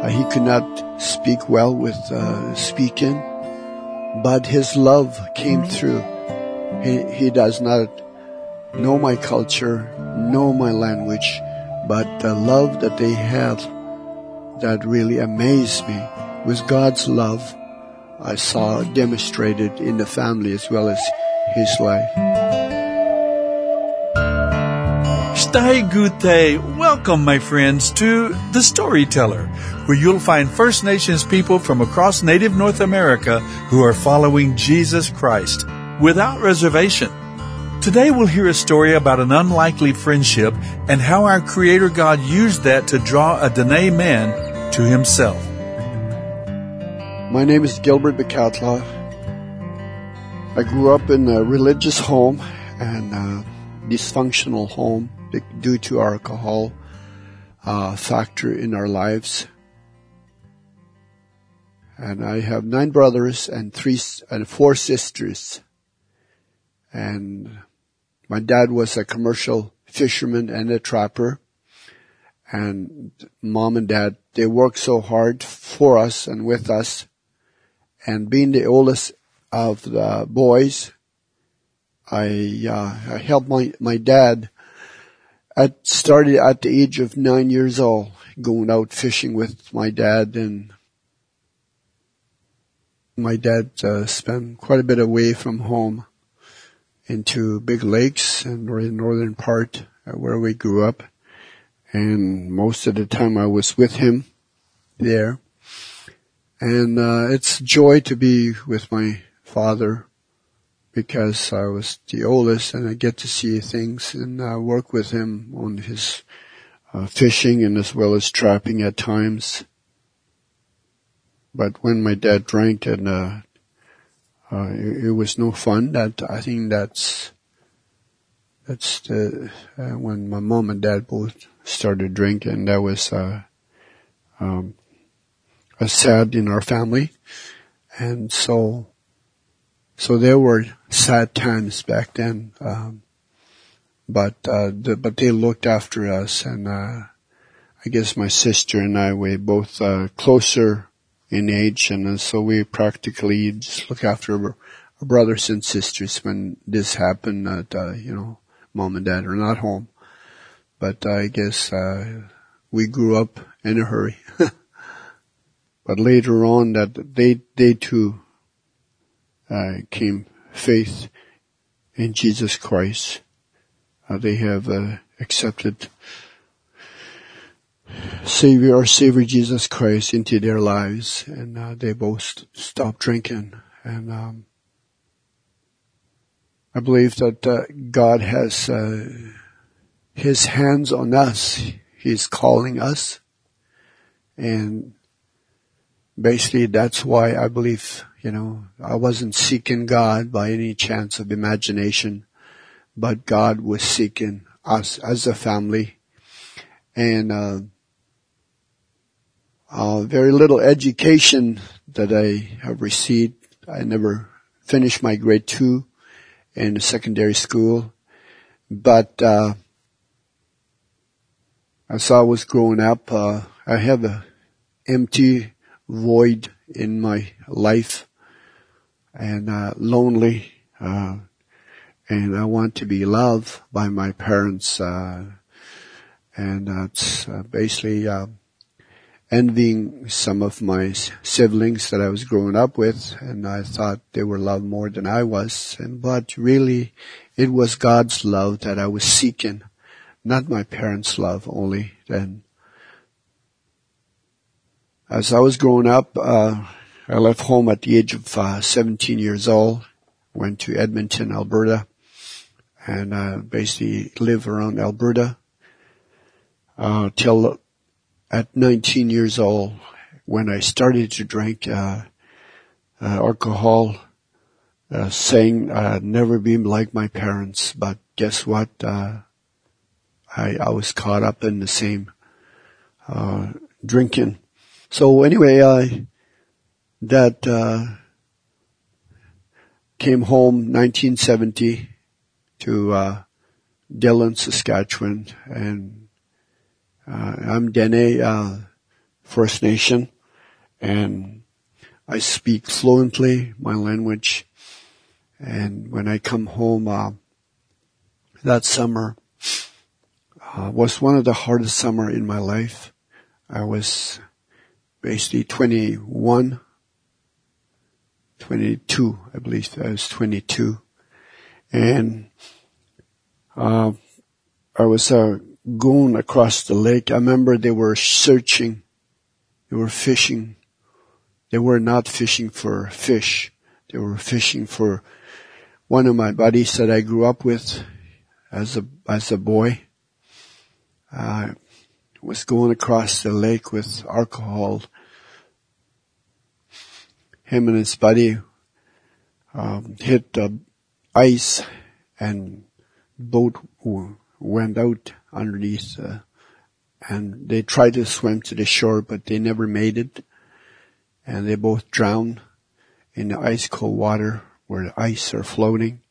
He could not speak well with speaking, but his love came through. He does not know my culture, know my language, but the love that they have that really amazed me was God's love I saw demonstrated in the family as well as his life. Stai Gute, welcome my friends to The Storyteller, where you'll find First Nations people from across Native North America who are following Jesus Christ without reservation. Today we'll hear a story about an unlikely friendship and how our Creator God used that to draw a Dene man to himself. My name is Gilbert Bacatla. I grew up in a religious home and a dysfunctional home due to alcohol factor in our lives. And I have 9 brothers and 4 sisters. And my dad was a commercial fisherman and a trapper. And mom and dad, they worked so hard for us and with us. And being the oldest of the boys, I helped my dad. I started at the age of 9 years old, going out fishing with my dad, and my dad spent quite a bit away from home into big lakes and the northern part where we grew up, and most of the time I was with him there. And it's joy to be with my father because I was the oldest and I get to see things and work with him on his fishing and as well as trapping at times. But when my dad drank and it was no fun. I think that's when my mom and dad both started drinking. That was sad in our family, and so there were sad times back then. But they looked after us, and I guess my sister and I were both closer in age, and so we practically just look after our brothers and sisters when this happened. That mom and dad are not home, but I guess we grew up in a hurry. But later on, that they too came faith in Jesus Christ. They have accepted our Savior Jesus Christ into their lives, and they both stopped drinking. And I believe that God has His hands on us. He's calling us, and basically that's why I believe, I wasn't seeking God by any chance of imagination, but God was seeking us as a family. And very little education that I have received. I never finished my grade 2 in the secondary school. But as I was growing up, I have an empty void in my life, and lonely, and I want to be loved by my parents, and that's basically envying some of my siblings that I was growing up with, and I thought they were loved more than I was, but really it was God's love that I was seeking, not my parents' love only then. As I was growing up, I left home at the age of 17 years old, went to Edmonton, Alberta, and basically lived around Alberta till at 19 years old, when I started to drink alcohol, saying I'd never be like my parents. But guess what? I was caught up in the same drinking. So anyway, that came home 1970 to Dillon, Saskatchewan, and I'm Dene First Nation, and I speak fluently my language. And when I come home, that summer was one of the hardest summer in my life. I was basically 22, I believe I was 22. And I was going across the lake. I remember they were searching. They were fishing. They were not fishing for fish. They were fishing for one of my buddies that I grew up with as a boy. Was going across the lake with alcohol. Him and his buddy hit the ice, and boat went out underneath, and they tried to swim to the shore, but they never made it, and they both drowned in the ice cold water where the ice are floating.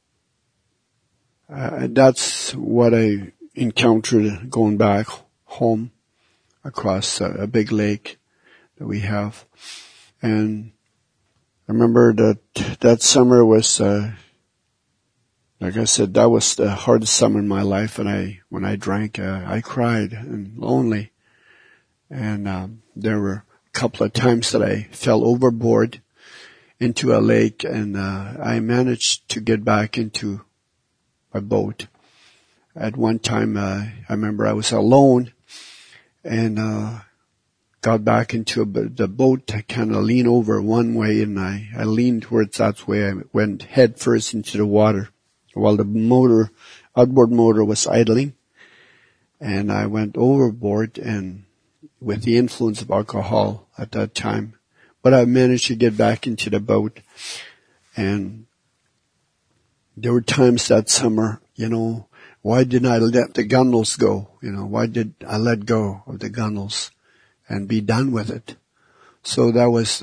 That's what I encountered going back home across a big lake that we have. And I remember that summer was, like I said, that was the hardest summer in my life. And when I drank, I cried and lonely. And there were a couple of times that I fell overboard into a lake, and I managed to get back into a boat. At one time, I remember I was alone, and got back into the boat. I kind of leaned over one way, and I leaned towards that way. I went head first into the water while the outboard motor was idling, and I went overboard, and with the influence of alcohol at that time. But I managed to get back into the boat, and there were times that summer, why didn't I let the gunnels go? Why did I let go of the gunnels and be done with it? So that was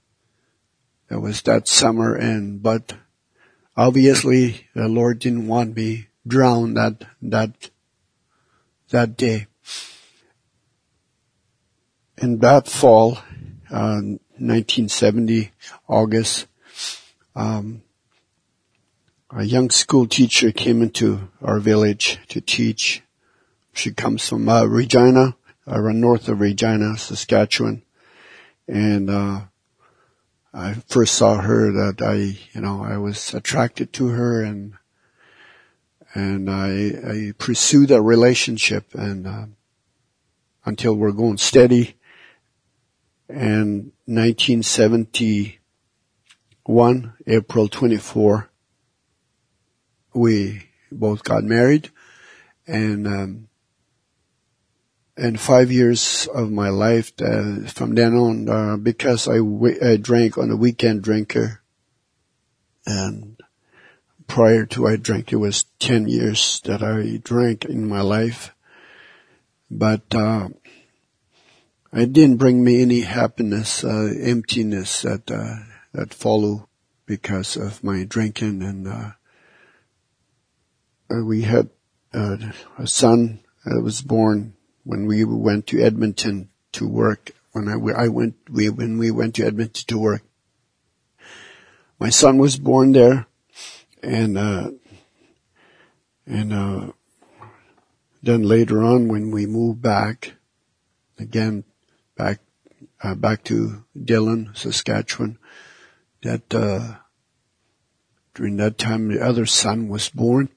that summer, but obviously the Lord didn't want me drowned that day. In that fall, 1970, August, a young school teacher came into our village to teach. She comes from Regina, north of Regina, Saskatchewan. And I first saw her that I was attracted to her, and I pursued a relationship, and until we're going steady. And 1971, April 24, we both got married, and 5 years of my life from then on, because I drank on a weekend drinker, and prior to I drank, it was 10 years that I drank in my life, but it didn't bring me any happiness, emptiness that followed because of my drinking, and we had a son that was born when we went to Edmonton to work. When we went to Edmonton to work, my son was born there, and then later on when we moved back to Dillon, Saskatchewan, that during that time the other son was born.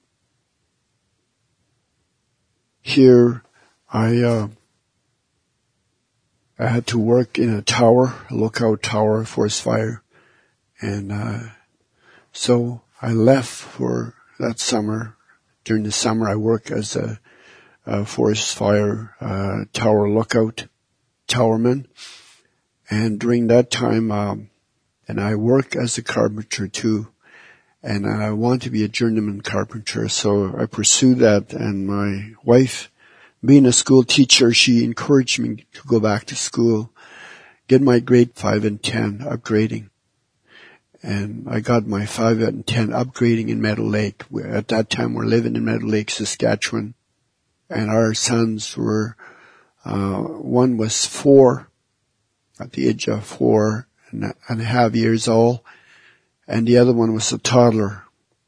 Here, I had to work in a lookout tower, forest fire, and so I left for that summer. During the summer, I worked as a forest fire tower lookout towerman, and during that time, and I work as a carpenter too. And I want to be a journeyman carpenter, so I pursued that. And my wife, being a school teacher, she encouraged me to go back to school, get my grade 5 and 10 upgrading. And I got my 5 and 10 upgrading in Meadow Lake. At that time, we're living in Meadow Lake, Saskatchewan. And our sons were, one was 4 at the age of 4.5 years old, and the other one was a toddler.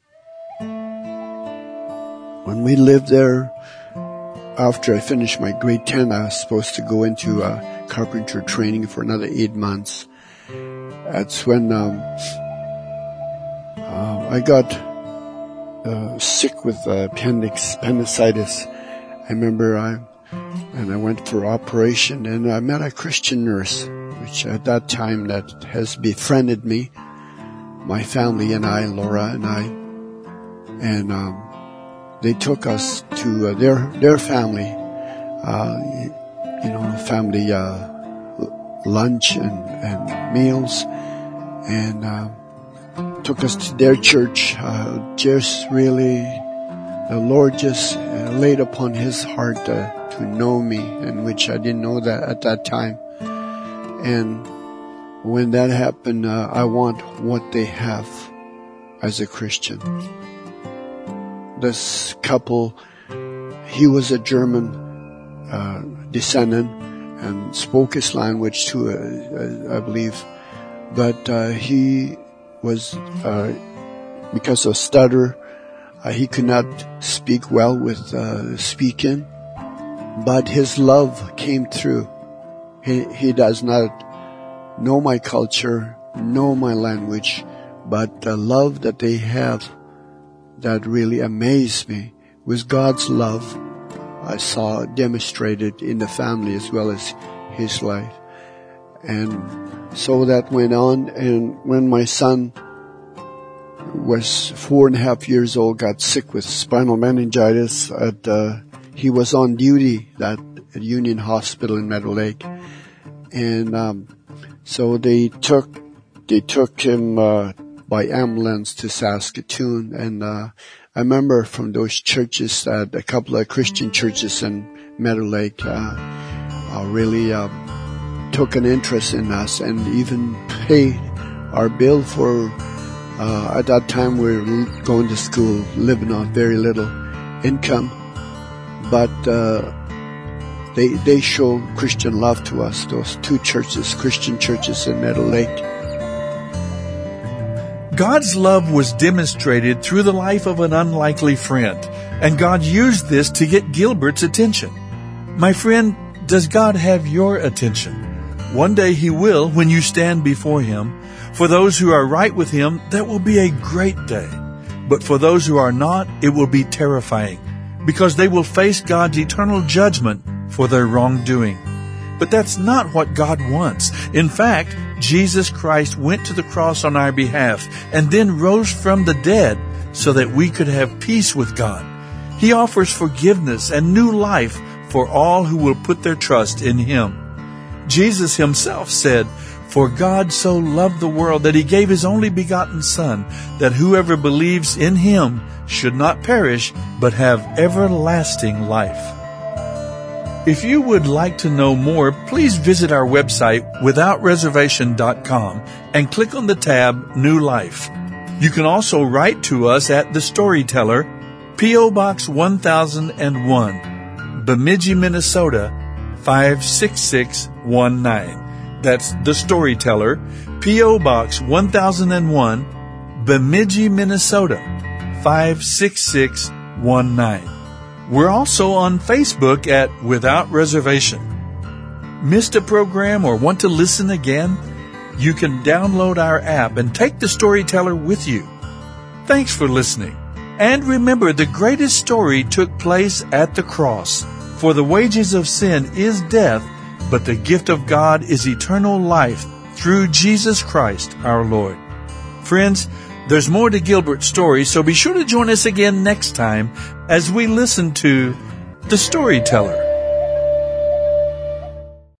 When we lived there, after I finished my grade 10, I was supposed to go into carpenter training for another 8 months. That's when I got sick with appendicitis. I remember I went for operation, and I met a Christian nurse, which at that time that has befriended me, my family and I, Laura and I, and they took us to their family, family lunch and meals, and took us to their church. Just really, the Lord just laid upon His heart to know me, and which I didn't know that at that time. And when that happened, I want what they have as a Christian. This couple, he was a German descendant and spoke his language too, I believe. But he was, because of stutter, he could not speak well with speaking. But his love came through. He does not know my culture, know my language, but the love that they have that really amazed me was God's love I saw demonstrated in the family as well as his life. And so that went on, and when my son was 4.5 years old, got sick with spinal meningitis, he was on duty at Union Hospital in Meadow Lake. And so they took him by ambulance to Saskatoon, and I remember from those churches that a couple of Christian churches in Meadow Lake really took an interest in us and even paid our bill for. At that time, we were going to school, living on very little income, but they show Christian love to us. Those two churches, Christian churches in Meadow Lake. God's love was demonstrated through the life of an unlikely friend, and God used this to get Gilbert's attention. My friend, does God have your attention? One day He will when you stand before Him. For those who are right with Him, that will be a great day. But for those who are not, it will be terrifying, because they will face God's eternal judgment for their wrongdoing. But that's not what God wants. In fact, Jesus Christ went to the cross on our behalf and then rose from the dead so that we could have peace with God. He offers forgiveness and new life for all who will put their trust in Him. Jesus Himself said, "For God so loved the world that He gave His only begotten Son, that whoever believes in Him should not perish, but have everlasting life." If you would like to know more, please visit our website, withoutreservation.com, and click on the tab New Life. You can also write to us at The Storyteller, P.O. Box 1001, Bemidji, Minnesota, 56619. That's The Storyteller, P.O. Box 1001, Bemidji, Minnesota, 56619. We're also on Facebook at Without Reservation. Missed a program or want to listen again? You can download our app and take The Storyteller with you. Thanks for listening. And remember, the greatest story took place at the cross. For the wages of sin is death, but the gift of God is eternal life through Jesus Christ our Lord. Friends, there's more to Gilbert's story, so be sure to join us again next time as we listen to The Storyteller.